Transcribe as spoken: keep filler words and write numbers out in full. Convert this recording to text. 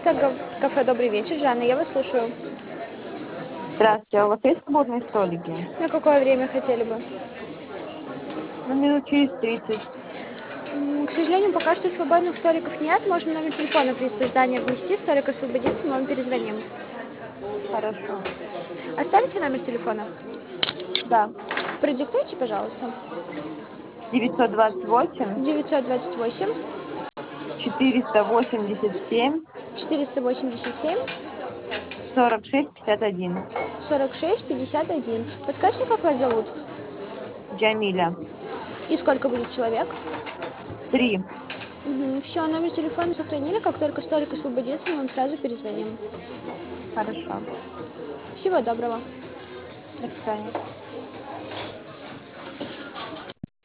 Это га- кафе «Добрый вечер». Жанна, я вас слушаю. Здравствуйте, а у вас есть свободные столики? На какое время хотели бы? Ну, минут через тридцать. М, К сожалению, пока что свободных столиков нет. Можно номер телефона при здании внести, столик освободится, мы вам перезвоним. Хорошо. Оставите номер телефона? Да. Продиктуйте, пожалуйста. девятьсот двадцать восемь девятьсот двадцать восемь четыреста восемьдесят семь четыреста восемьдесят семь сорок шесть пятьдесят один. сорок шесть пятьдесят один. Подскажите, как вас зовут? Джамиля. И сколько будет человек? Три. Все, номер телефона сохранили. Как только столик освободится, мы вам сразу перезвоним. Хорошо. Всего доброго. До свидания.